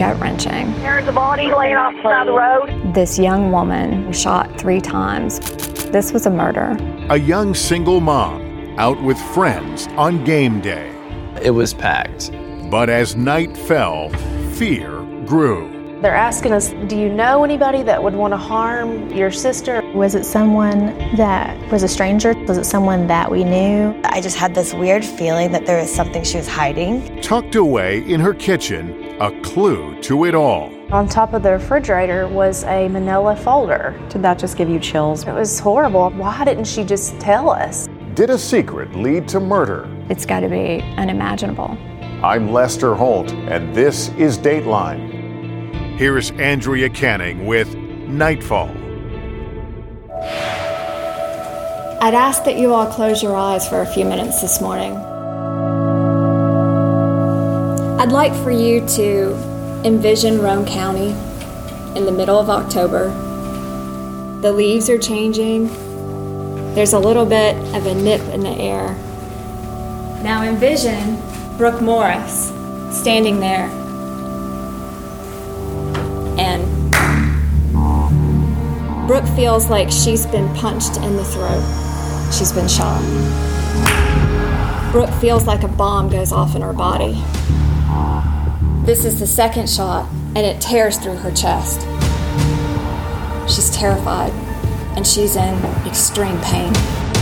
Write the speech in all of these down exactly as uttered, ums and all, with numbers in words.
gut-wrenching. There's a body laying off the side of the road. This young woman was shot three times. This was a murder. A young single mom out with friends on game day. It was packed. But as night fell, fear grew. They're asking us, do you know anybody that would want to harm your sister? Was it someone that was a stranger? Was it someone that we knew? I just had this weird feeling that there was something she was hiding. Tucked away in her kitchen, a clue to it all. On top of the refrigerator was a manila folder. Did that just give you chills? It was horrible. Why didn't she just tell us? Did a secret lead to murder? It's got to be unimaginable. I'm Lester Holt, and this is Dateline. Here's Andrea Canning with Nightfall. I'd ask that you all close your eyes for a few minutes this morning. I'd like for you to envision Roane County in the middle of October. The leaves are changing. There's a little bit of a nip in the air. Now envision Brooke Morris standing there. And Brooke feels like she's been punched in the throat. She's been shot. Brooke feels like a bomb goes off in her body. This is the second shot, and it tears through her chest. She's terrified, and she's in extreme pain.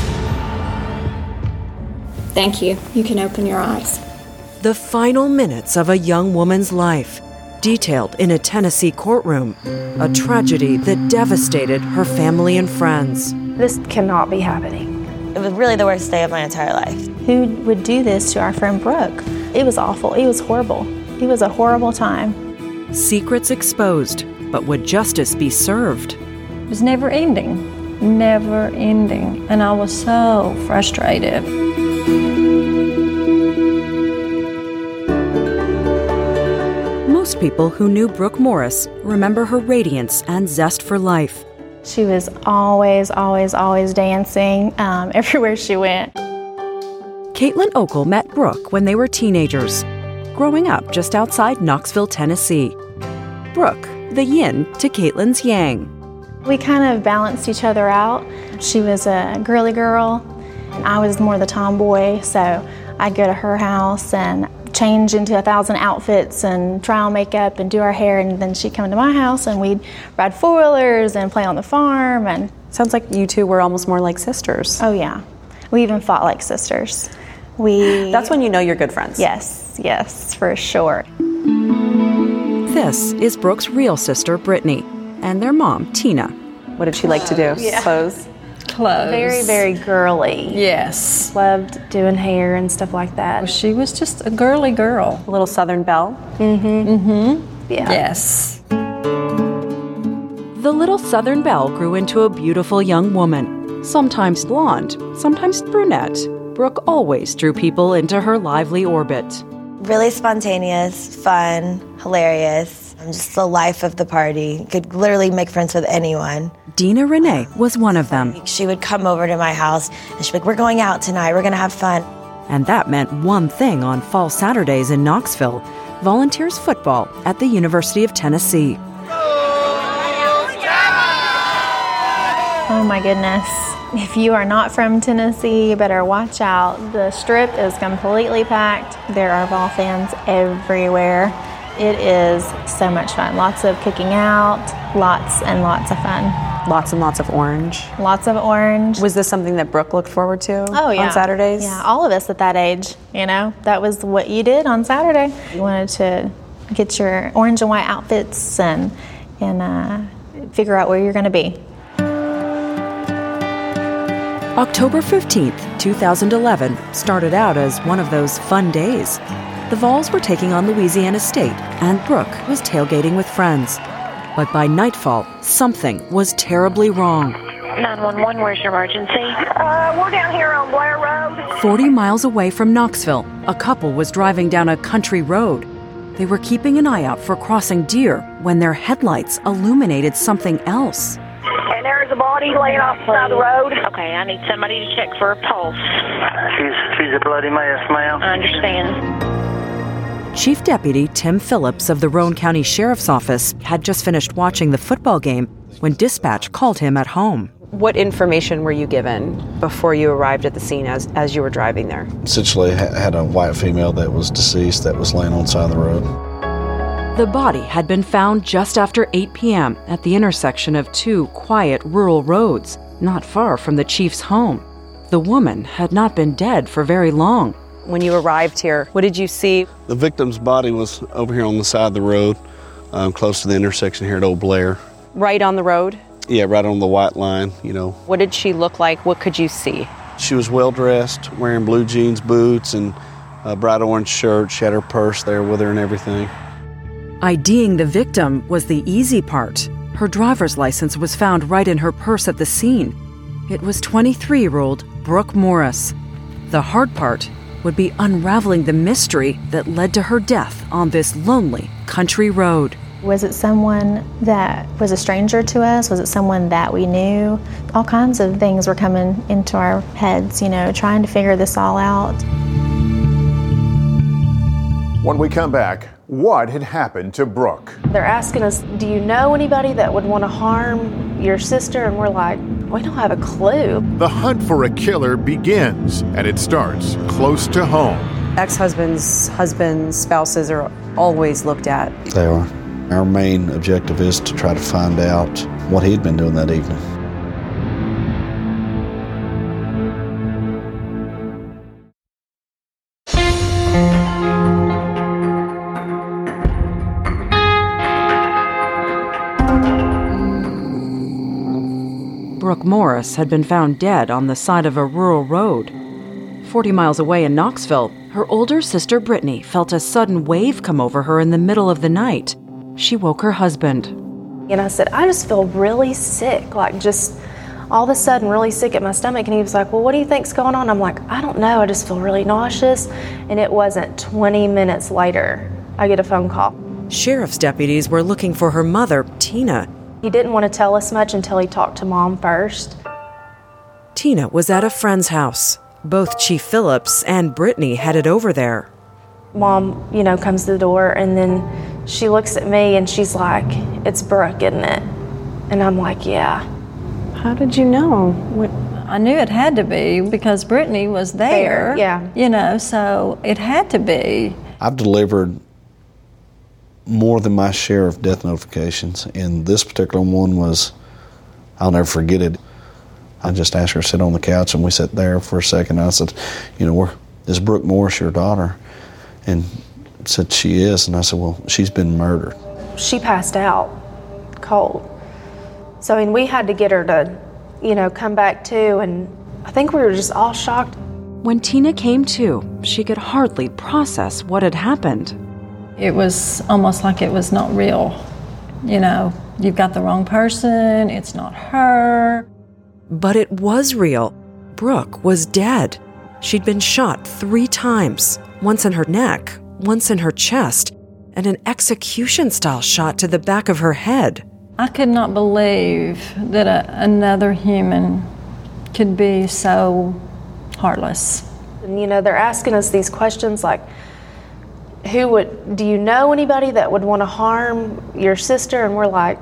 Thank you. You can open your eyes. The final minutes of a young woman's life, detailed in a Tennessee courtroom, a tragedy that devastated her family and friends. This cannot be happening. It was really the worst day of my entire life. Who would do this to our friend Brooke? It was awful. It was horrible. It was a horrible time. Secrets exposed, but would justice be served? It was never ending, never ending, and I was so frustrated. Most people who knew Brooke Morris remember her radiance and zest for life. She was always, always, always dancing um, everywhere she went. Caitlin Okel met Brooke when they were teenagers, growing up just outside Knoxville, Tennessee. Brooke, the yin to Caitlin's yang. We kind of balanced each other out. She was a girly girl, and I was more the tomboy, so I'd go to her house and change into a thousand outfits and try on makeup and do our hair, and then she'd come to my house and we'd ride four-wheelers and play on the farm. And sounds like you two were almost more like sisters. Oh yeah, we even fought like sisters. We That's when you know you're good friends. Yes, yes, for sure. This is Brooke's real sister, Brittany, and their mom, Tina. What did she like to do? Yeah. Clothes? Clothes. Very, very girly. Yes. Loved doing hair and stuff like that. She was just a girly girl. A little Southern belle? Mm-hmm. Mm-hmm. Yeah. Yes. The little Southern belle grew into a beautiful young woman, sometimes blonde, sometimes brunette. Brooke always drew people into her lively orbit. Really spontaneous, fun, hilarious. Just the life of the party. Could literally make friends with anyone. Dina Renee was one of them. She would come over to my house and she'd be like, we're going out tonight, we're gonna have fun. And that meant one thing on fall Saturdays in Knoxville, volunteers football at the University of Tennessee. Oh my goodness. If you are not from Tennessee, you better watch out. The strip is completely packed. There are Vol fans everywhere. It is so much fun. Lots of cooking out, lots and lots of fun. Lots and lots of orange. Lots of orange. Was this something that Brooke looked forward to oh, yeah. on Saturdays? Yeah, all of us at that age, you know, that was what you did on Saturday. You wanted to get your orange and white outfits and, and uh, figure out where you're going to be. October fifteenth, two thousand eleven started out as one of those fun days. The Vols were taking on Louisiana State, and Brooke was tailgating with friends. But by nightfall, something was terribly wrong. nine one one, where's your emergency? Uh, we're down here on Blair Road. Forty miles away from Knoxville, a couple was driving down a country road. They were keeping an eye out for crossing deer when their headlights illuminated something else. And there's a body laying off the side of the road. Okay, I need somebody to check for a pulse. She's she's a bloody mess, ma'am. I understand. Chief Deputy Tim Phillips of the Roane County Sheriff's Office had just finished watching the football game when dispatch called him at home. What information were you given before you arrived at the scene as, as you were driving there? Essentially, I had a white female that was deceased that was laying on the side of the road. The body had been found just after eight p.m. at the intersection of two quiet rural roads, not far from the chief's home. The woman had not been dead for very long. When you arrived here, what did you see? The victim's body was over here on the side of the road, um, close to the intersection here at Old Blair. Right on the road? Yeah, right on the white line, you know. What did she look like? What could you see? She was well-dressed, wearing blue jeans, boots, and a bright orange shirt. She had her purse there with her and everything. IDing the victim was the easy part. Her driver's license was found right in her purse at the scene. It was twenty-three-year-old Brooke Morris. The hard part would be unraveling the mystery that led to her death on this lonely country road. Was it someone that was a stranger to us? Was it someone that we knew? All kinds of things were coming into our heads, you know, trying to figure this all out. When we come back, what had happened to Brooke? They're asking us, do you know anybody that would want to harm your sister? And we're like, we don't have a clue. The hunt for a killer begins, and it starts close to home. Ex-husbands, husbands, spouses are always looked at. They are. Our main objective is to try to find out what he'd been doing that evening. Brooke Morris had been found dead on the side of a rural road. Forty miles away in Knoxville, her older sister Brittany felt a sudden wave come over her in the middle of the night. She woke her husband. And I said, I just feel really sick, like just all of a sudden really sick at my stomach. And he was like, well, what do you think's going on? I'm like, I don't know, I just feel really nauseous. And it wasn't twenty minutes later, I get a phone call. Sheriff's deputies were looking for her mother, Tina. He didn't want to tell us much until he talked to Mom first. Tina was at a friend's house. Both Chief Phillips and Brittany headed over there. Mom, you know, comes to the door, and then she looks at me and she's like, it's Brooke, isn't it? And I'm like, yeah. How did you know? What? I knew it had to be because Brittany was there. There, yeah. You know, so it had to be. I've delivered more than my share of death notifications, and this particular one was, I'll never forget it. I just asked her to sit on the couch, and we sat there for a second. I said, you know, we're, is Brooke Morris your daughter? And said she is, and I said, well, she's been murdered. She passed out cold. So, I mean, we had to get her to, you know, come back to, and I think we were just all shocked. When Tina came to, she could hardly process what had happened. It was almost like it was not real. You know, you've got the wrong person, it's not her. But it was real. Brooke was dead. She'd been shot three times, once in her neck, once in her chest, and an execution-style shot to the back of her head. I could not believe that a, another human could be so heartless. And, you know, they're asking us these questions like, who would, do you know anybody that would want to harm your sister? And we're like,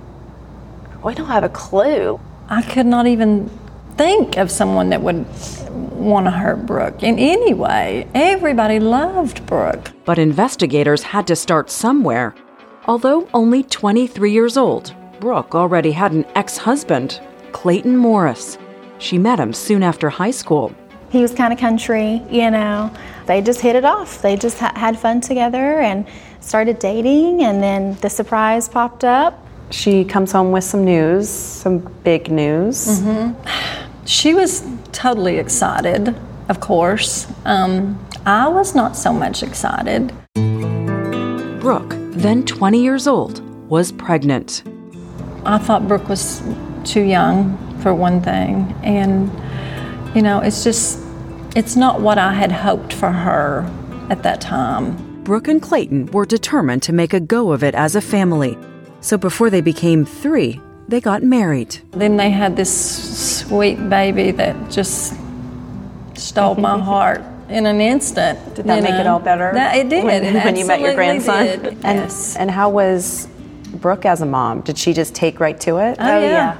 we don't have a clue. I could not even think of someone that would want to hurt Brooke in any way. Everybody loved Brooke. But investigators had to start somewhere. Although only twenty-three years old, Brooke already had an ex-husband, Clayton Morris. She met him soon after high school. He was kind of country, you know. They just hit it off. They just ha- had fun together and started dating, and then the surprise popped up. She comes home with some news, some big news. Mm-hmm. She was totally excited, of course. Um, I was not so much excited. Brooke, then twenty years old, was pregnant. I thought Brooke was too young, for one thing, and you know, it's just, it's not what I had hoped for her at that time. Brooke and Clayton were determined to make a go of it as a family. So before they became three, they got married. Then they had this sweet baby that just stole my heart in an instant. Did that you make know. it all better? That, it did. When, it when you met your grandson? Did. And, Yes. and how was Brooke as a mom? Did she just take right to it? Oh, yeah.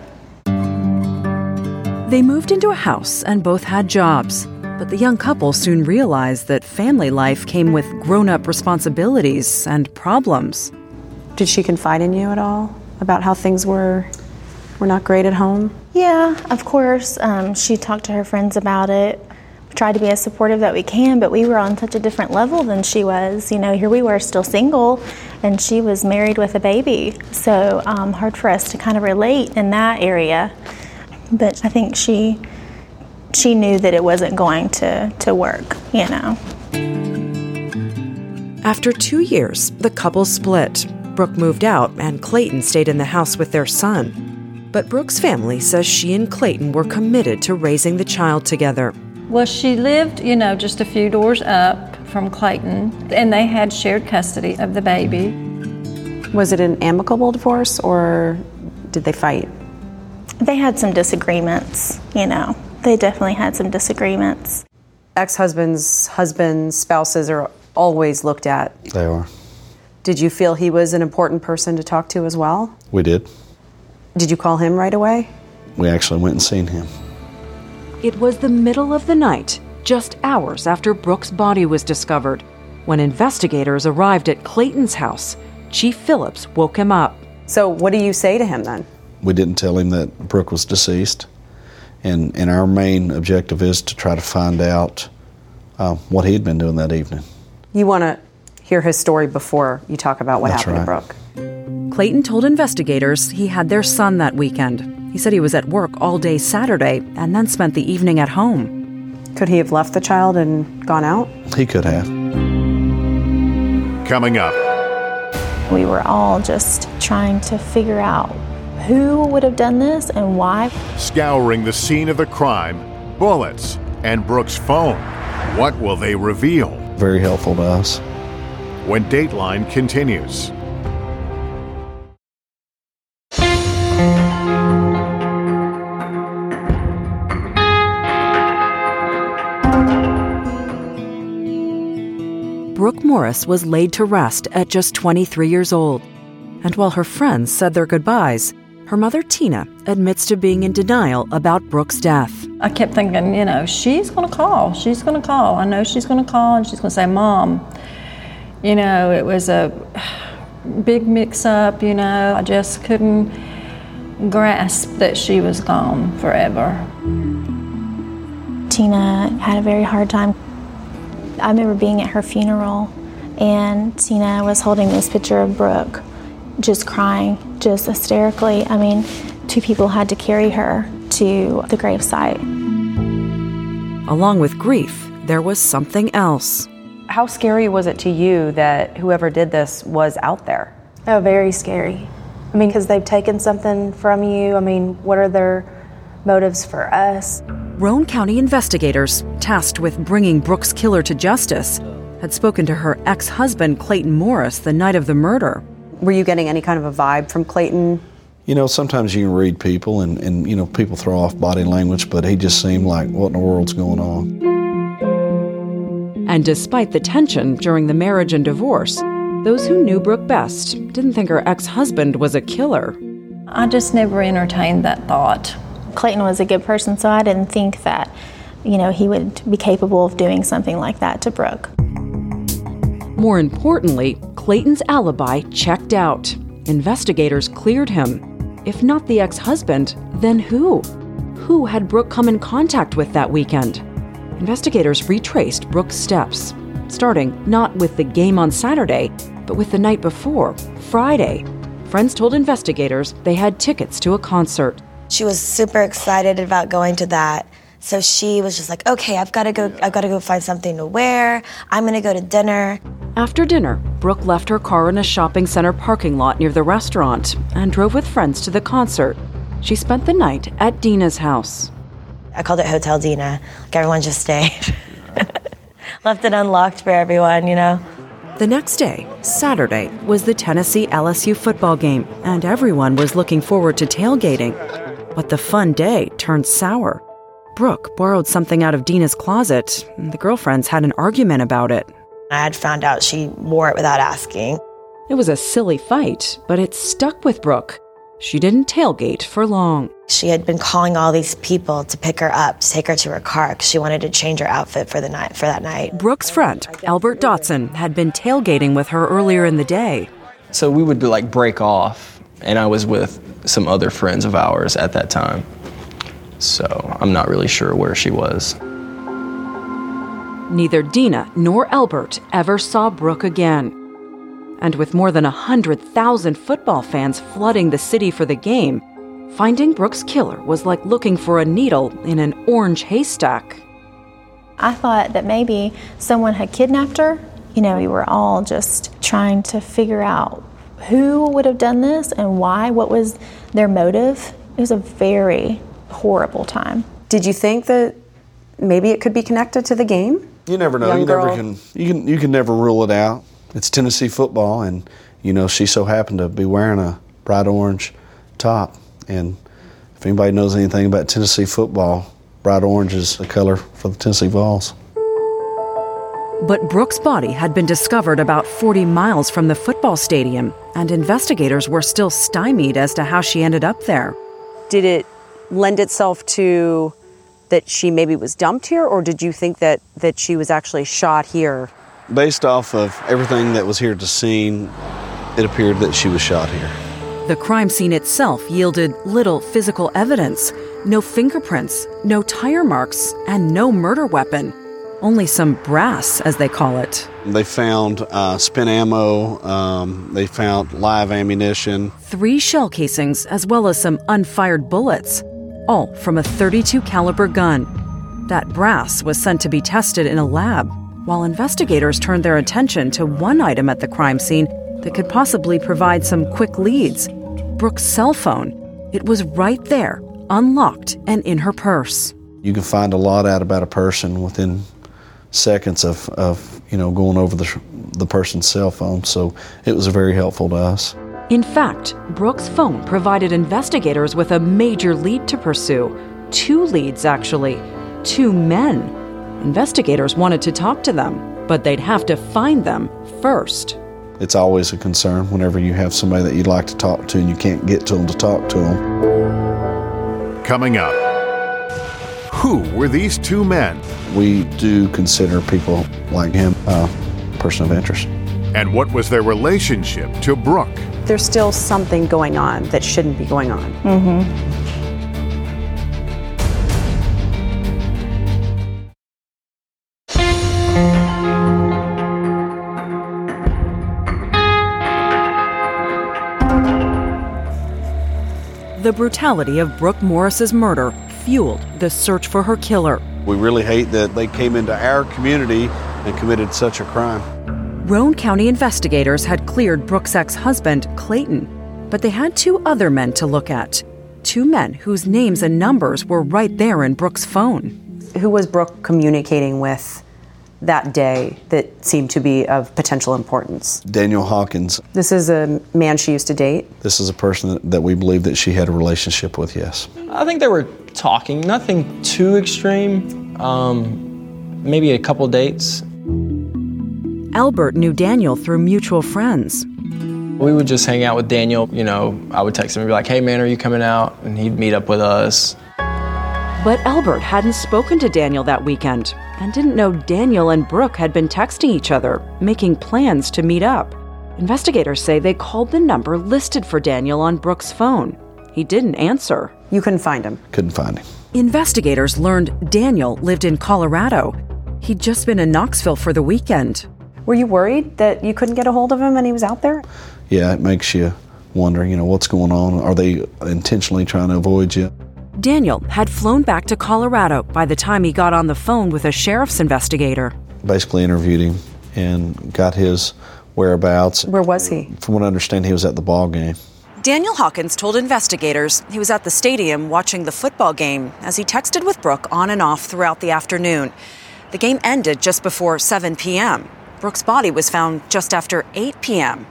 They moved into a house and both had jobs. But the young couple soon realized that family life came with grown-up responsibilities and problems. Did she confide in you at all about how things were were not great at home? Yeah, of course. Um, she talked to her friends about it. We tried to be as supportive that we can, but we were on such a different level than she was. You know, here we were still single, and she was married with a baby. So um, hard for us to kind of relate in that area. But I think she she knew that it wasn't going to, to work, you know. After two years, the couple split. Brooke moved out, and Clayton stayed in the house with their son. But Brooke's family says she and Clayton were committed to raising the child together. Well, she lived, you know, just a few doors up from Clayton, and they had shared custody of the baby. Was it an amicable divorce, or did they fight? They had some disagreements, you know. They definitely had some disagreements. Ex-husbands, husbands, spouses are always looked at. They are. Did you feel he was an important person to talk to as well? We did. Did you call him right away? We actually went and seen him. It was the middle of the night, just hours after Brooke's body was discovered, when investigators arrived at Clayton's house. Chief Phillips woke him up. So what do you say to him then? We didn't tell him that Brooke was deceased. And, and our main objective is to try to find out uh, what he'd been doing that evening. You want to hear his story before you talk about what That's happened right. to Brooke. Clayton told investigators he had their son that weekend. He said he was at work all day Saturday and then spent the evening at home. Could he have left the child and gone out? He could have. Coming up, We were all just trying to figure out who would have done this and why. scouring the scene of the crime, bullets, and Brooke's phone. What will they reveal? Very helpful to us. When Dateline continues. Brooke Morris was laid to rest at just twenty-three years old. And while her friends said their goodbyes, her mother, Tina, admits to being in denial about Brooke's death. I kept thinking, you know, she's going to call. She's going to call. I know she's going to call, and she's going to say, Mom, you know, it was a big mix-up, you know. I just couldn't grasp that she was gone forever. Tina had a very hard time. I remember being at her funeral, and Tina was holding this picture of Brooke, just crying, just hysterically. I mean, two people had to carry her to the gravesite. Along with grief, there was something else. How scary was it to you that whoever did this was out there? Oh, very scary. I mean, because they've taken something from you. I mean, what are their motives for us? Roane County investigators, tasked with bringing Brooke's killer to justice, had spoken to her ex-husband, Clayton Morris, the night of the murder. Were you getting any kind of a vibe from Clayton? You know, sometimes you can read people and, and, you know, people throw off body language, but he just seemed like, what in the world's going on? And despite the tension during the marriage and divorce, those who knew Brooke best didn't think her ex-husband was a killer. I just never entertained that thought. Clayton was a good person, so I didn't think that, you know, he would be capable of doing something like that to Brooke. More importantly, Clayton's alibi checked out. Investigators cleared him. If not the ex-husband, then who? Who had Brooke come in contact with that weekend? Investigators retraced Brooke's steps, starting not with the game on Saturday, but with the night before, Friday. Friends told investigators they had tickets to a concert. She was super excited about going to that. So she was just like, okay, I've got to go, I've got to go find something to wear. I'm going to go to dinner. After dinner, Brooke left her car in a shopping center parking lot near the restaurant and drove with friends to the concert. She spent the night at Dina's house. I called it Hotel Dina. Like everyone just stayed. Left it unlocked for everyone, you know? The next day, Saturday, was the Tennessee L S U football game, and everyone was looking forward to tailgating. But the fun day turned sour. Brooke borrowed something out of Dina's closet. The girlfriends had an argument about it. I had found out she wore it without asking. It was a silly fight, but it stuck with Brooke. She didn't tailgate for long. She had been calling all these people to pick her up, to take her to her car, because she wanted to change her outfit for the night for that night. Brooke's friend, Albert Dotson, had been tailgating with her earlier in the day. So we would like break off, and I was with some other friends of ours at that time. So I'm not really sure where she was. Neither Dina nor Albert ever saw Brooke again. And with more than one hundred thousand football fans flooding the city for the game, finding Brooke's killer was like looking for a needle in an orange haystack. I thought that maybe someone had kidnapped her. You know, we were all just trying to figure out who would have done this and why, what was their motive. It was a very horrible time. Did you think that maybe it could be connected to the game? You never know. Young you girl. never can. You can. You can never rule it out. It's Tennessee football, and you know she so happened to be wearing a bright orange top. And if anybody knows anything about Tennessee football, bright orange is the color for the Tennessee Vols. But Brooke's body had been discovered about forty miles from the football stadium, and investigators were still stymied as to how she ended up there. Did it lend itself to that she maybe was dumped here, or did you think that, that she was actually shot here? Based off of everything that was here at the scene, it appeared that she was shot here. The crime scene itself yielded little physical evidence, no fingerprints, no tire marks, and no murder weapon. Only some brass, as they call it. They found uh, spent ammo, um, they found live ammunition. Three shell casings, as well as some unfired bullets, all from a thirty-two caliber gun. That brass was sent to be tested in a lab, while investigators turned their attention to one item at the crime scene that could possibly provide some quick leads. Brooke's cell phone. It was right there, unlocked and in her purse. You can find a lot out about a person within seconds of, of you know, going over the, the person's cell phone, so it was very helpful to us. In fact, Brooke's phone provided investigators with a major lead to pursue. Two leads, actually. Two men. Investigators wanted to talk to them, but they'd have to find them first. It's always a concern whenever you have somebody that you'd like to talk to and you can't get to them to talk to them. Coming up, who were these two men? We do consider people like him a person of interest. And what was their relationship to Brooke? There's still something going on that shouldn't be going on. Mm-hmm. The brutality of Brooke Morris's murder fueled the search for her killer. We really hate that they came into our community and committed such a crime. Roane County investigators had cleared Brooke's ex-husband, Clayton, but they had two other men to look at. Two men whose names and numbers were right there in Brooke's phone. Who was Brooke communicating with that day that seemed to be of potential importance? Daniel Hawkins. This is a man she used to date? This is a person that, that we believe that she had a relationship with, yes. I think they were talking, nothing too extreme, um, maybe a couple dates. Albert knew Daniel through mutual friends. We would just hang out with Daniel, you know, I would text him and be like, hey man, are you coming out? And he'd meet up with us. But Albert hadn't spoken to Daniel that weekend and didn't know Daniel and Brooke had been texting each other, making plans to meet up. Investigators say they called the number listed for Daniel on Brooke's phone. He didn't answer. You couldn't find him? Couldn't find him. Investigators learned Daniel lived in Colorado. He'd just been in Knoxville for the weekend. Were you worried that you couldn't get a hold of him and he was out there? Yeah, it makes you wonder, you know, what's going on? Are they intentionally trying to avoid you? Daniel had flown back to Colorado by the time he got on the phone with a sheriff's investigator. Basically interviewed him and got his whereabouts. Where was he? From what I understand, he was at the ball game. Daniel Hawkins told investigators he was at the stadium watching the football game as he texted with Brooke on and off throughout the afternoon. The game ended just before seven p.m. Brooke's body was found just after eight p.m.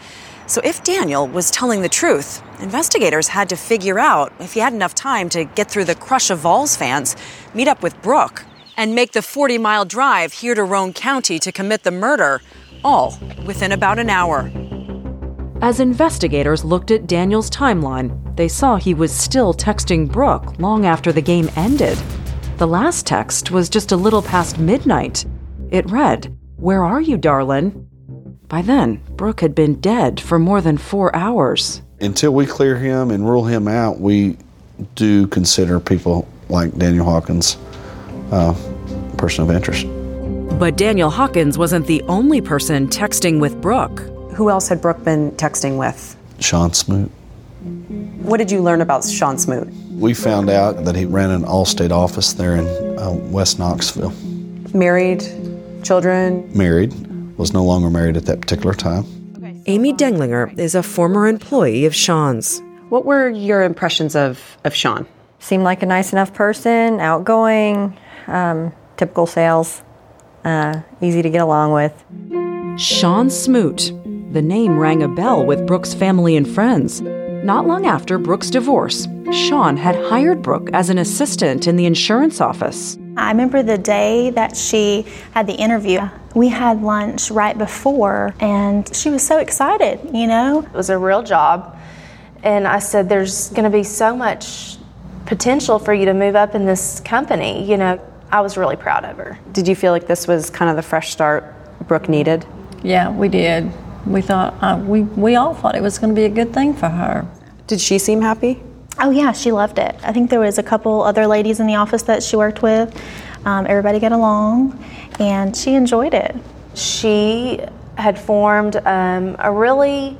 So if Daniel was telling the truth, investigators had to figure out if he had enough time to get through the crush of Vols fans, meet up with Brooke, and make the forty-mile drive here to Roane County to commit the murder, all within about an hour. As investigators looked at Daniel's timeline, they saw he was still texting Brooke long after the game ended. The last text was just a little past midnight. It read, "Where are you, darlin'?" By then, Brooke had been dead for more than four hours. Until we clear him and rule him out, we do consider people like Daniel Hawkins uh, a person of interest. But Daniel Hawkins wasn't the only person texting with Brooke. Who else had Brooke been texting with? Sean Smoot. What did you learn about Sean Smoot? We found out that he ran an Allstate office there in uh, West Knoxville. Married? Children? Married. Was no longer married at that particular time. Amy Denglinger is a former employee of Sean's. What were your impressions of, of Sean? Seemed like a nice enough person, outgoing, um, typical sales, uh, easy to get along with. Sean Smoot. The name rang a bell with Brooke's family and friends. Not long after Brooke's divorce, Sean had hired Brooke as an assistant in the insurance office. I remember the day that she had the interview. We had lunch right before, and she was so excited, you know? It was a real job, and I said, there's going to be so much potential for you to move up in this company. You know, I was really proud of her. Did you feel like this was kind of the fresh start Brooke needed? Yeah, we did. We thought, uh, we, we all thought it was going to be a good thing for her. Did she seem happy? Oh yeah, she loved it. I think there was a couple other ladies in the office that she worked with. Um, everybody got along, and she enjoyed it. She had formed um, a really,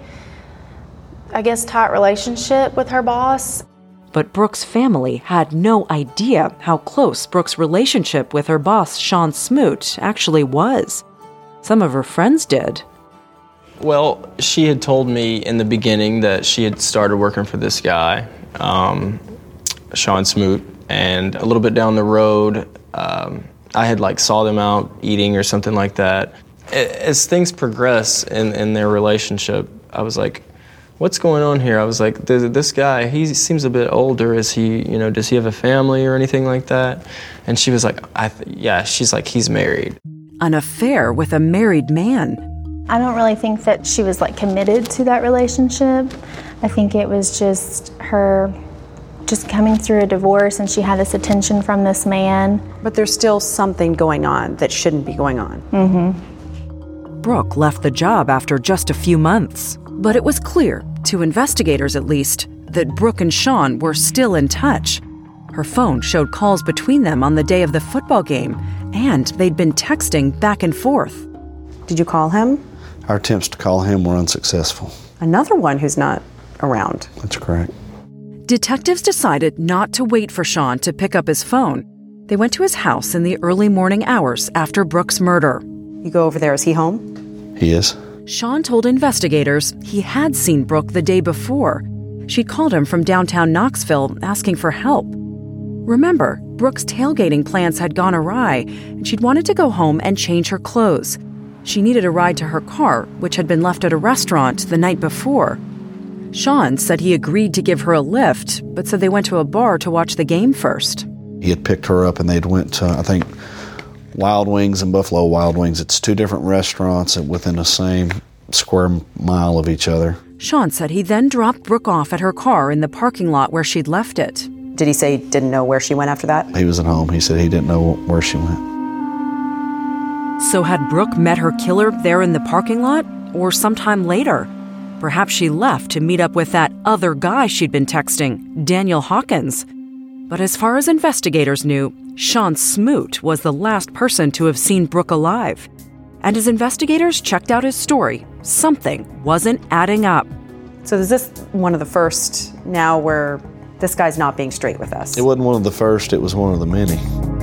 I guess, tight relationship with her boss. But Brooke's family had no idea how close Brooke's relationship with her boss, Sean Smoot, actually was. Some of her friends did. Well, she had told me in the beginning that she had started working for this guy, um, Sean Smoot, and a little bit down the road, um, I had like saw them out eating or something like that. As things progress in, in their relationship, I was like, what's going on here? I was like, this guy, he seems a bit older. Is he, you know, does he have a family or anything like that? And she was like, I th- yeah, she's like, he's married. An affair with a married man. I don't really think that she was like committed to that relationship. I think it was just her just coming through a divorce, and she had this attention from this man. But there's still something going on that shouldn't be going on. Mm-hmm. Brooke left the job after just a few months, but it was clear, to investigators at least, that Brooke and Sean were still in touch. Her phone showed calls between them on the day of the football game, and they'd been texting back and forth. Did you call him? Our attempts to call him were unsuccessful. Another one who's not around. That's correct. Detectives decided not to wait for Sean to pick up his phone. They went to his house in the early morning hours after Brooke's murder. You go over there. Is he home? He is. Sean told investigators he had seen Brooke the day before. She'd called him from downtown Knoxville asking for help. Remember, Brooke's tailgating plans had gone awry, and she'd wanted to go home and change her clothes. She needed a ride to her car, which had been left at a restaurant the night before. Sean said he agreed to give her a lift, but said they went to a bar to watch the game first. He had picked her up, and they'd went to, I think, Wild Wings and Buffalo Wild Wings. It's two different restaurants within the same square mile of each other. Sean said he then dropped Brooke off at her car in the parking lot where she'd left it. Did he say he didn't know where she went after that? He was at home. He said he didn't know where she went. So had Brooke met her killer there in the parking lot, or sometime later? Perhaps she left to meet up with that other guy she'd been texting, Daniel Hawkins. But as far as investigators knew, Sean Smoot was the last person to have seen Brooke alive. And as investigators checked out his story, something wasn't adding up. So is this one of the first now where this guy's not being straight with us? It wasn't one of the first, it was one of the many.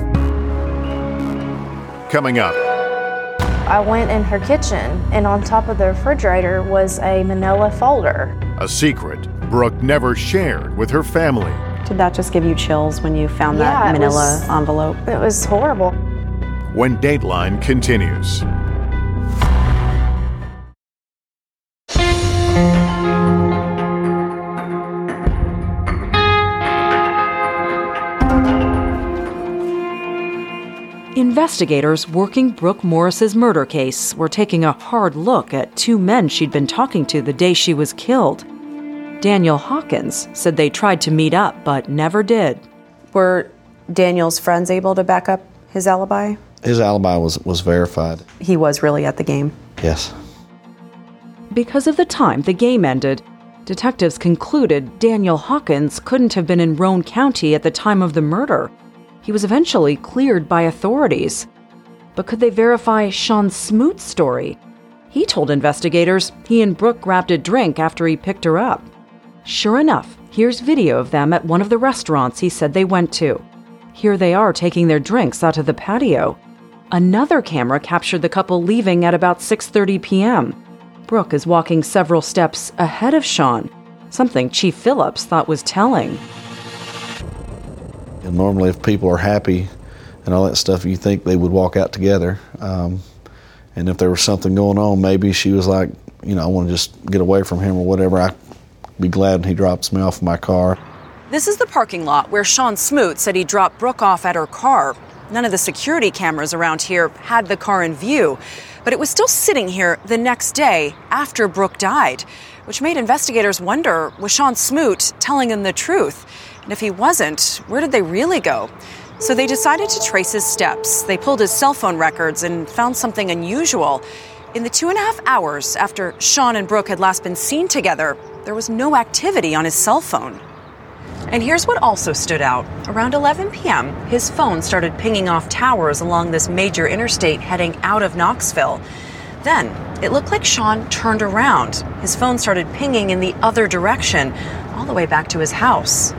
Coming up. I went in her kitchen, and on top of the refrigerator was a manila folder. A secret Brooke never shared with her family. Did that just give you chills when you found Yeah, that it manila was- envelope? It was horrible. When Dateline continues. Investigators working Brooke Morris's murder case were taking a hard look at two men she'd been talking to the day she was killed. Daniel Hawkins said they tried to meet up but never did. Were Daniel's friends able to back up his alibi? His alibi was, was verified. He was really at the game? Yes. Because of the time the game ended, detectives concluded Daniel Hawkins couldn't have been in Roane County at the time of the murder. He was eventually cleared by authorities. But could they verify Shawn Smoot's story? He told investigators he and Brooke grabbed a drink after he picked her up. Sure enough, here's video of them at one of the restaurants he said they went to. Here they are taking their drinks out of the patio. Another camera captured the couple leaving at about six thirty p.m. Brooke is walking several steps ahead of Shawn, something Chief Phillips thought was telling. And normally if people are happy and all that stuff, you think they would walk out together. Um, and if there was something going on, maybe she was like, you know, I want to just get away from him or whatever. I'd be glad when he drops me off in my car. This is the parking lot where Shawn Smoot said he dropped Brooke off at her car. None of the security cameras around here had the car in view, but it was still sitting here the next day after Brooke died, which made investigators wonder, was Shawn Smoot telling them the truth? And if he wasn't, where did they really go? So they decided to trace his steps. They pulled his cell phone records and found something unusual. In the two and a half hours after Shawn and Brooke had last been seen together, there was no activity on his cell phone. And here's what also stood out. Around eleven p.m., his phone started pinging off towers along this major interstate heading out of Knoxville. Then, it looked like Shawn turned around. His phone started pinging in the other direction, all the way back to his house.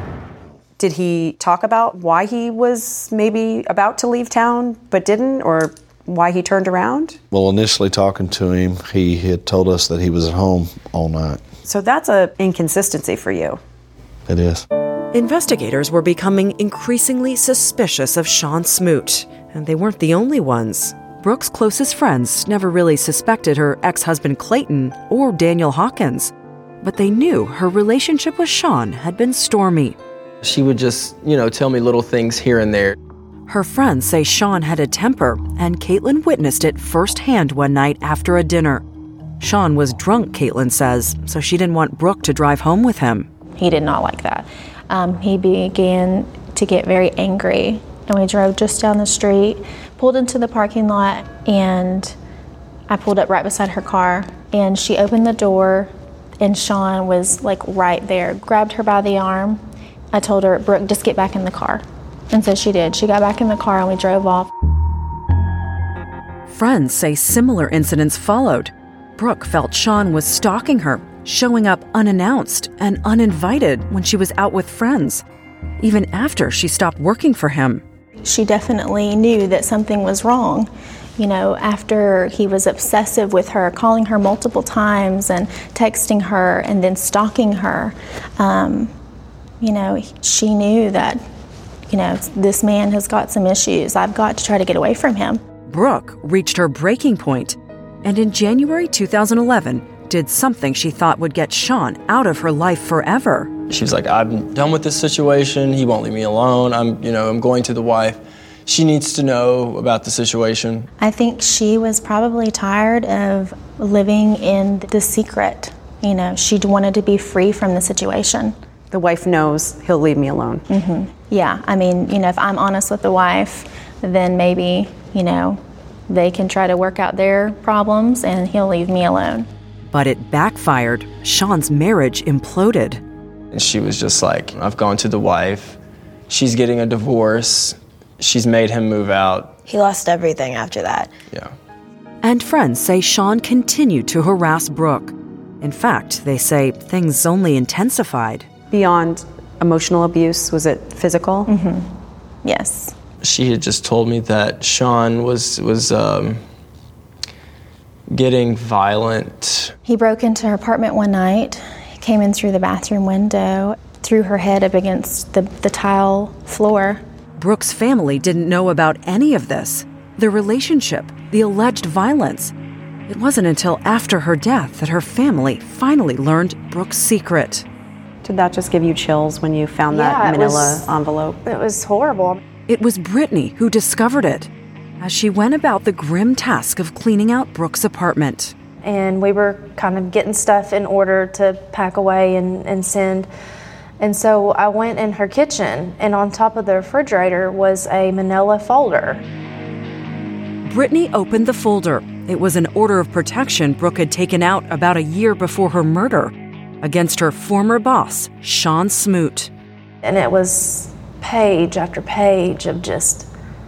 Did he talk about why he was maybe about to leave town but didn't, or why he turned around? Well, initially talking to him, he had told us that he was at home all night. So that's an inconsistency for you. It is. Investigators were becoming increasingly suspicious of Shawn Smoot, and they weren't the only ones. Brooke's closest friends never really suspected her ex-husband Clayton or Daniel Hawkins, but they knew her relationship with Shawn had been stormy. She would just, you know, tell me little things here and there. Her friends say Shawn had a temper, and Caitlin witnessed it firsthand one night after a dinner. Shawn was drunk, Caitlin says, so she didn't want Brooke to drive home with him. He did not like that. Um, he began to get very angry, and we drove just down the street, pulled into the parking lot, and I pulled up right beside her car, and she opened the door, and Shawn was like right there, grabbed her by the arm. I told her, Brooke, just get back in the car. And so she did. She got back in the car and we drove off. Friends say similar incidents followed. Brooke felt Shawn was stalking her, showing up unannounced and uninvited when she was out with friends, even after she stopped working for him. She definitely knew that something was wrong. You know, after he was obsessive with her, calling her multiple times and texting her and then stalking her, um, you know, she knew that, you know, this man has got some issues. I've got to try to get away from him. Brooke reached her breaking point, and in January two thousand eleven, did something she thought would get Shawn out of her life forever. She was like, I'm done with this situation. He won't leave me alone. I'm, you know, I'm going to the wife. She needs to know about the situation. I think she was probably tired of living in the secret. You know, she wanted to be free from the situation. The wife knows he'll leave me alone. Mm-hmm. Yeah, I mean, you know, if I'm honest with the wife, then maybe, you know, they can try to work out their problems and he'll leave me alone. But it backfired. Shawn's marriage imploded. And she was just like, I've gone to the wife. She's getting a divorce. She's made him move out. He lost everything after that. Yeah. And friends say Shawn continued to harass Brooke. In fact, they say things only intensified. Beyond emotional abuse, was it physical? Mm-hmm. Yes. She had just told me that Shawn was was um, getting violent. He broke into her apartment one night, came in through the bathroom window, threw her head up against the, the tile floor. Brooke's family didn't know about any of this. The relationship, the alleged violence. It wasn't until after her death that her family finally learned Brooke's secret. Did that just give you chills when you found Yeah, that it manila was- envelope? It was horrible. It was Brittany who discovered it. as she went about the grim task of cleaning out Brooke's apartment. And we were kind of getting stuff in order to pack away and, and send. And so I went in her kitchen, and on top of the refrigerator was a manila folder. Brittany opened the folder. It was an order of protection Brooke had taken out about a year before her murder against her former boss, Sean Smoot. And it was page after page of just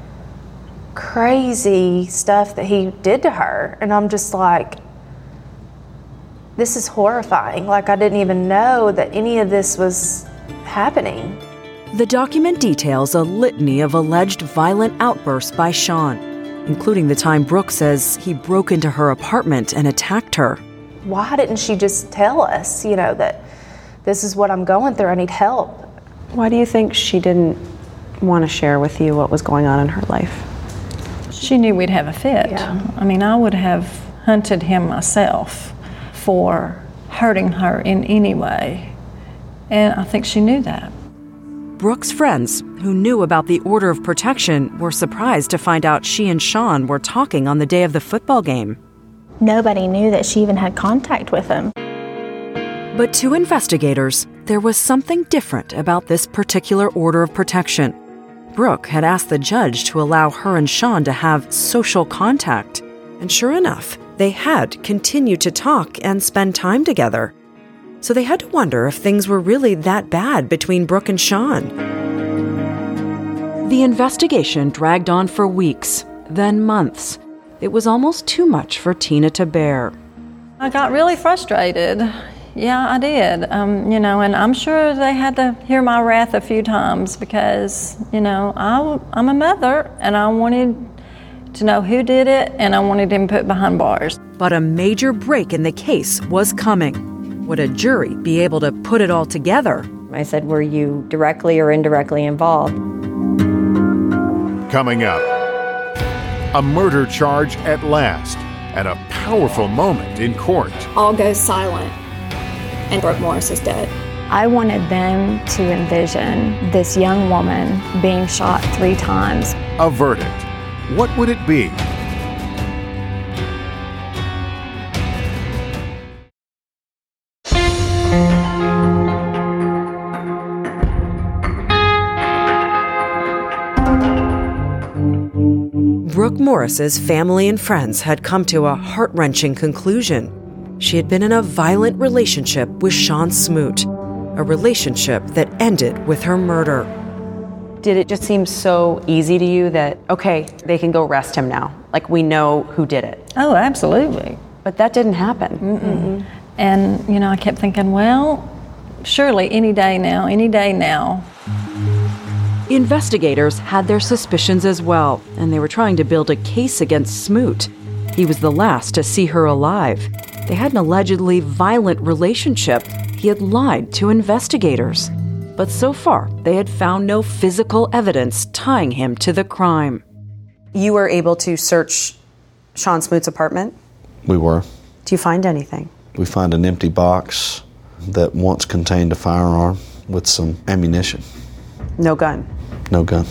crazy stuff that he did to her. And I'm just like, this is horrifying. Like, I didn't even know that any of this was happening. The document details a litany of alleged violent outbursts by Sean, including the time Brooke says he broke into her apartment and attacked her. Why didn't she just tell us, you know, that this is what I'm going through, I need help? Why do you think she didn't want to share with you what was going on in her life? She knew we'd have a fit. Yeah. I mean, I would have hunted him myself for hurting her in any way. And I think she knew that. Brooke's friends, who knew about the order of protection, were surprised to find out she and Sean were talking on the day of the football game. Nobody knew that she even had contact with him. But to investigators, there was something different about this particular order of protection. Brooke had asked the judge to allow her and Sean to have social contact. And sure enough, they had continued to talk and spend time together. So they had to wonder if things were really that bad between Brooke and Sean. The investigation dragged on for weeks, then months. It was almost too much for Tina to bear. I got really frustrated. Yeah, I did. Um, you know, and I'm sure they had to hear my wrath a few times because, you know, I, I'm a mother and I wanted to know who did it and I wanted him put behind bars. But a major break in the case was coming. Would a jury be able to put it all together? I said, were you directly or indirectly involved? Coming up, a murder charge at last, and a powerful moment in court. All goes silent, and Brooke Morris is dead. I wanted them to envision this young woman being shot three times. A verdict. What would it be? Brooke Morris's family and friends had come to a heart-wrenching conclusion. She had been in a violent relationship with Sean Smoot, a relationship that ended with her murder. Did it just seem so easy to you that, okay, they can go arrest him now? Like, we know who did it. Oh, absolutely. But that didn't happen. Mm-mm. And, you know, I kept thinking, well, surely any day now, any day now. Investigators had their suspicions as well, and they were trying to build a case against Smoot. He was the last to see her alive. They had an allegedly violent relationship. He had lied to investigators. But so far, they had found no physical evidence tying him to the crime. You were able to search Sean Smoot's apartment? We were. Do you find anything? We find an empty box that once contained a firearm with some ammunition. No gun? No gun.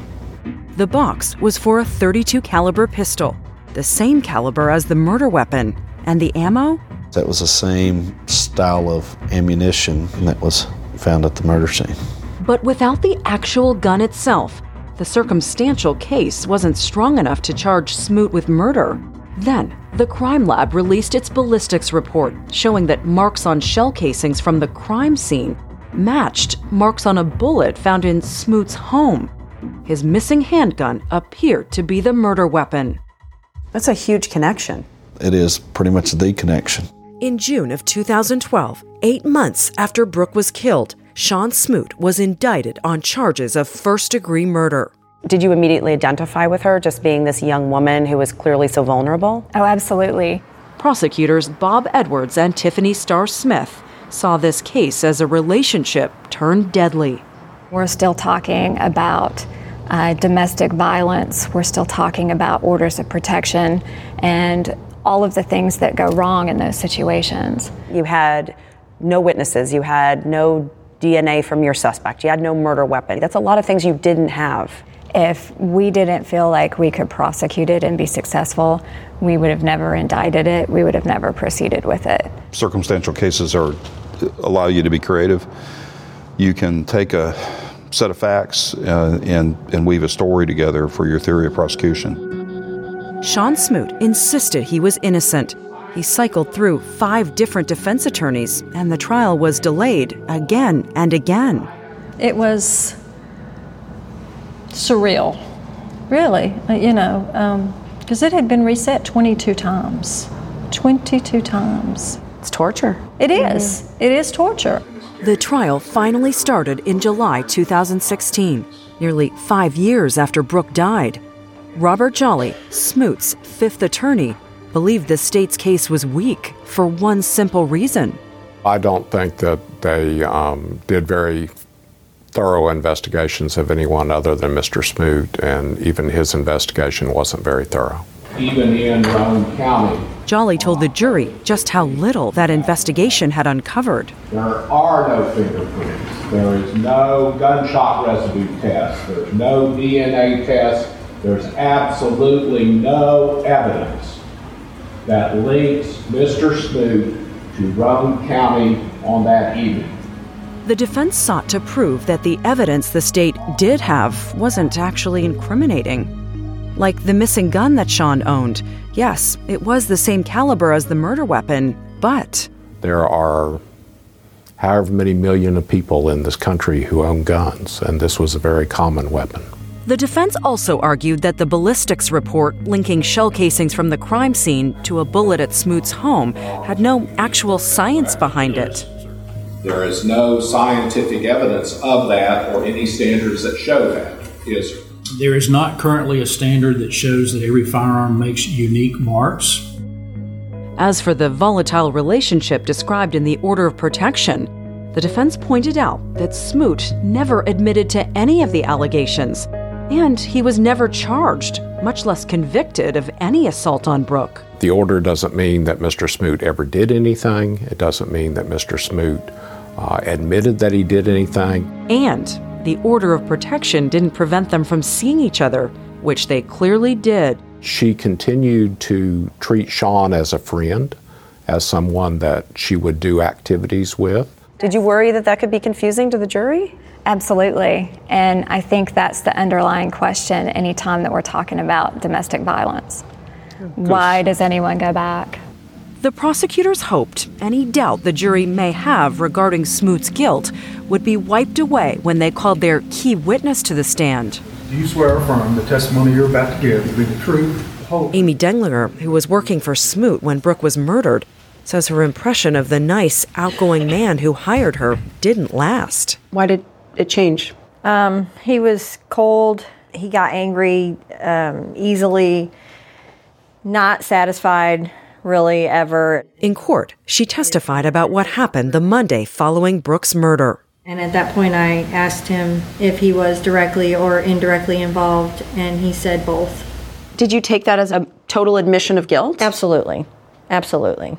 The box was for a thirty-two caliber pistol, the same caliber as the murder weapon, and the ammo? That was the same style of ammunition that was found at the murder scene. But without the actual gun itself, the circumstantial case wasn't strong enough to charge Smoot with murder. Then, the crime lab released its ballistics report, showing that marks on shell casings from the crime scene matched marks on a bullet found in Smoot's home. His missing handgun appeared to be the murder weapon. That's a huge connection. It is pretty much the connection. In June of two thousand twelve, eight months after Brooke was killed, Sean Smoot was indicted on charges of first-degree murder. Did you immediately identify with her, just being this young woman who was clearly so vulnerable? Oh, absolutely. Prosecutors Bob Edwards and Tiffany Starr Smith saw this case as a relationship turned deadly. We're still talking about uh, domestic violence. We're still talking about orders of protection and all of the things that go wrong in those situations. You had no witnesses. You had no D N A from your suspect. You had no murder weapon. That's a lot of things you didn't have. If we didn't feel like we could prosecute it and be successful, we would have never indicted it. We would have never proceeded with it. Circumstantial cases are allow you to be creative. You can take a set of facts uh, and, and weave a story together for your theory of prosecution. Sean Smoot insisted he was innocent. He cycled through five different defense attorneys, and the trial was delayed again and again. It was surreal, really, you know, because um, it had been reset twenty-two times. twenty-two times. It's torture. It is. Mm-hmm. It is torture. The trial finally started in July two thousand sixteen, nearly five years after Brooke died. Robert Jolly, Smoot's fifth attorney, believed the state's case was weak for one simple reason. I don't think that they um, did very thorough investigations of anyone other than Mister Smoot, and even his investigation wasn't very thorough. Even in Roane County, Jolly told the jury just how little that investigation had uncovered. There are no fingerprints. There is no gunshot residue test. There's no D N A test. There's absolutely no evidence that links Mister Smoot to Roane County on that evening. The defense sought to prove that the evidence the state did have wasn't actually incriminating. Like the missing gun that Sean owned. Yes, it was the same caliber as the murder weapon, but... There are however many million of people in this country who own guns, and this was a very common weapon. The defense also argued that the ballistics report linking shell casings from the crime scene to a bullet at Smoot's home had no actual science behind it. There is no scientific evidence of that or any standards that show that, is there? There is not currently a standard that shows that every firearm makes unique marks. As for the volatile relationship described in the order of protection, the defense pointed out that Smoot never admitted to any of the allegations, and he was never charged, much less convicted of any assault on Brooke. The order doesn't mean that Mister Smoot ever did anything. It doesn't mean that Mister Smoot uh, admitted that he did anything. And the order of protection didn't prevent them from seeing each other, which they clearly did. She continued to treat Sean as a friend, as someone that she would do activities with. Did you worry that that could be confusing to the jury? Absolutely. And I think that's the underlying question anytime that we're talking about domestic violence. Why does anyone go back? The prosecutors hoped any doubt the jury may have regarding Smoot's guilt would be wiped away when they called their key witness to the stand. Do you swear or affirm the testimony you're about to give will be the truth, the whole... Amy Denglinger, who was working for Smoot when Brooke was murdered, says her impression of the nice, outgoing man who hired her didn't last. Why did it change? Um, he was cold. He got angry um, easily, not satisfied really ever. In court, she testified about what happened the Monday following Brooke's murder. And at that point, I asked him if he was directly or indirectly involved, and he said both. Did you take that as a total admission of guilt? Absolutely. Absolutely.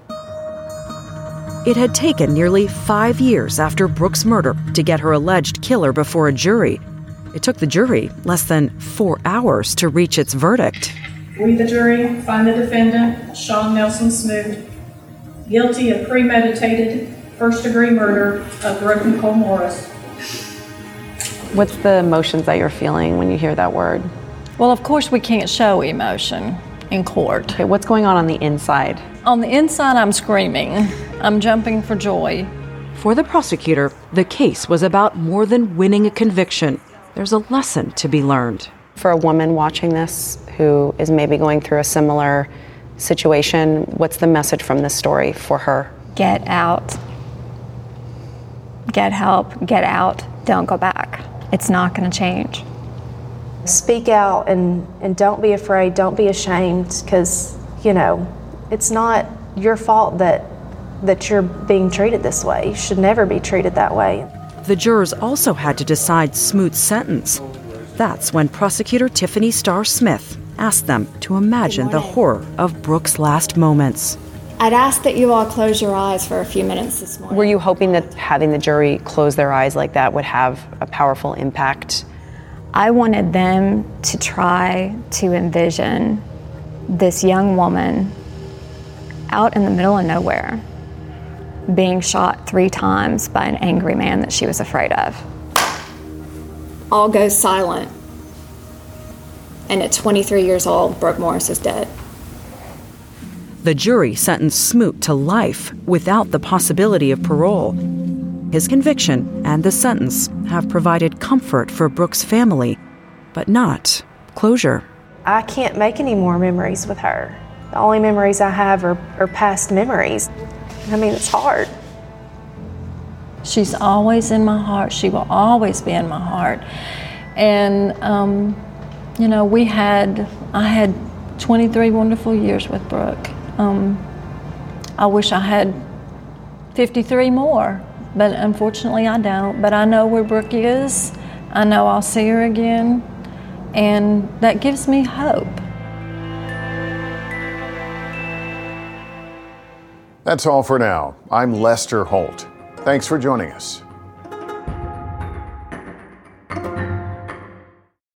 It had taken nearly five years after Brooke's murder to get her alleged killer before a jury. It took the jury less than four hours to reach its verdict. We, the jury, find the defendant, Sean Nelson Smoot, guilty of premeditated first-degree murder of Brooke Nicole Morris. What's the emotions that you're feeling when you hear that word? Well, of course, we can't show emotion in court. Okay, what's going on on the inside? On the inside, I'm screaming. I'm jumping for joy. For the prosecutor, the case was about more than winning a conviction. There's a lesson to be learned. For a woman watching this who is maybe going through a similar situation, what's the message from this story for her? Get out. Get help. Get out. Don't go back. It's not going to change. Speak out and, and don't be afraid. Don't be ashamed, because, you know, it's not your fault that that you're being treated this way. You should never be treated that way. The jurors also had to decide Smoot's sentence. That's when prosecutor Tiffany Starr Smith asked them to imagine the horror of Brooke's last moments. I'd ask that you all close your eyes for a few minutes this morning. Were you hoping that having the jury close their eyes like that would have a powerful impact I wanted them to try to envision this young woman out in the middle of nowhere being shot three times by an angry man that she was afraid of. All goes silent. And at twenty-three years old, Brooke Morris is dead. The jury sentenced Smoot to life without the possibility of parole. His conviction and the sentence have provided comfort for Brooke's family, but not closure. I can't make any more memories with her. The only memories I have are, are past memories. I mean, it's hard. She's always in my heart. She will always be in my heart. And, um, you know, we had, I had twenty-three wonderful years with Brooke. Um, I wish I had fifty-three more, but unfortunately I don't. But I know where Brooke is. I know I'll see her again, and that gives me hope. That's all for now. I'm Lester Holt. Thanks for joining us.